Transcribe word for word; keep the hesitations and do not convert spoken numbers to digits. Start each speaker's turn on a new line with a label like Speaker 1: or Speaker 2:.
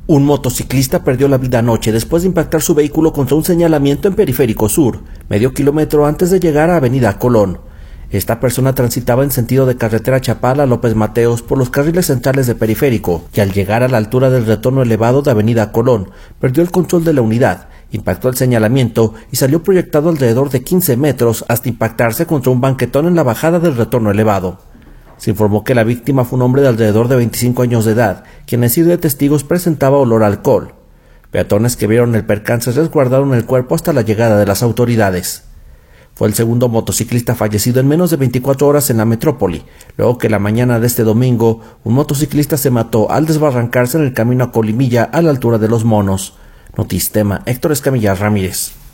Speaker 1: Un motociclista perdió la vida anoche después de impactar su vehículo contra un señalamiento en Periférico Sur, medio kilómetro antes de llegar a Avenida Colón. Esta persona transitaba en sentido de carretera Chapala López Mateos por los carriles centrales de Periférico y al llegar a la altura del retorno elevado de Avenida Colón, perdió el control de la unidad, impactó el señalamiento y salió proyectado alrededor de quince metros hasta impactarse contra un banquetón en la bajada del retorno elevado. Se informó que la víctima fue un hombre de alrededor de veinticinco años de edad, quien en sitio de testigos presentaba olor a alcohol. Peatones que vieron el percance resguardaron el cuerpo hasta la llegada de las autoridades. Fue el segundo motociclista fallecido en menos de veinticuatro horas en la metrópoli, luego que la mañana de este domingo un motociclista se mató al desbarrancarse en el camino a Colimilla a la altura de Los Monos. Notistema, Héctor Escamilla Ramírez.